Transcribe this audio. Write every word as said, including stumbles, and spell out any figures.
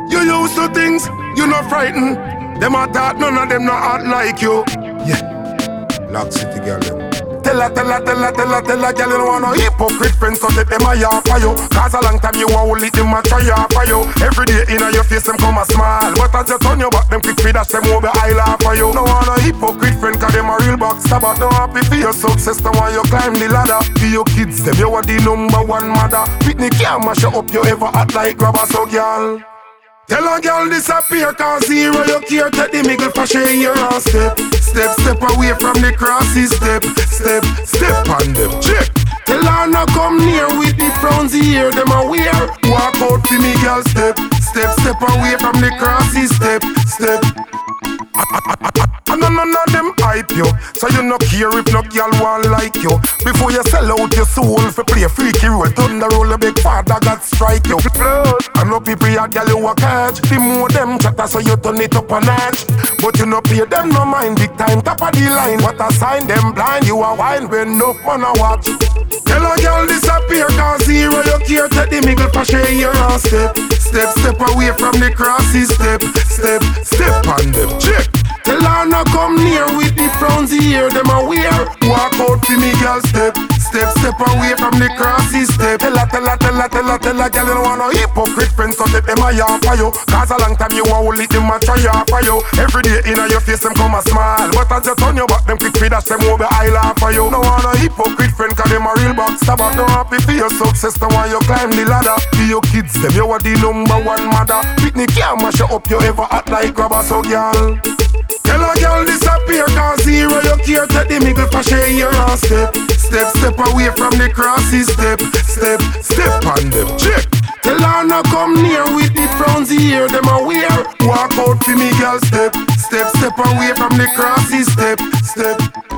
You used to things, you not frightened. Them a talk, none of them not act like you. Yeah, Lock City girl them. Tell her, tell her, tell her, tell her, tell her, girl, you don't want no hypocrite friends, so let them a yap for you. Cause a long time you want to lead them a try yap for you. Every day in your face them come a smile, but as you turn your back, them quick feed dash them over I laugh for you. No want no hypocrite friend, cause them a real backstabber. No happy for your success, no want you climb the ladder. For your kids, them you are the number one mother. Pitney can't mash you up, you ever act like grabber, so girl. Tell a girl disappear, cause zero you care. Take the middle for share your own step. Step, step away from the crosses. Step, step, step on them. Check. Tell her no come near with the frowns here. Them a wear. Walk out for me, girl. Step, step, step away from the crosses. Step, step. And none of them hype you, so you no care if no girl want like you. Before you sell out your soul for play a freaky role, thunder roll a big father God strike you. And no people a girl you a catch. The more them chatter, so you turn it up a notch. But you no pay them no mind, big time top of the line. What a sign them blind, you a wine when no man a watch. Tell a girl disappear, cause zero you care. Take the middle for share your own step. Step, step away from the crosses. Step, step, step on them. Check. Tell her no come near with the frowns here. Them a wear. Walk out for me, girl. Step, step, step away from the crosses. Step. Tell her, tell her, tell her, tell her, tell her, girl, you don't want no hypocrite friends, so let them a yap for you. Cause a long time you want to lead them a try yap for you. Every day in your face them come a smile, but as you turn your back, them quick feed dash them over I laugh for you. No want no hypocrite friend, cause them a real backstabber. No happy for your success, no want you climb the ladder. For your kids, them you are the number one mother. Pitney can't mash you up, you ever act like grabber, so girl. Tell a girl disappear, cause zero you care. Take the middle for share your own step. Step, step away from the crosses. Step, step, step on them. Check. Tell her no come near with the frowns here. Them a wear. Walk out for me, girl. Step, step, step away from the crosses. Step, step.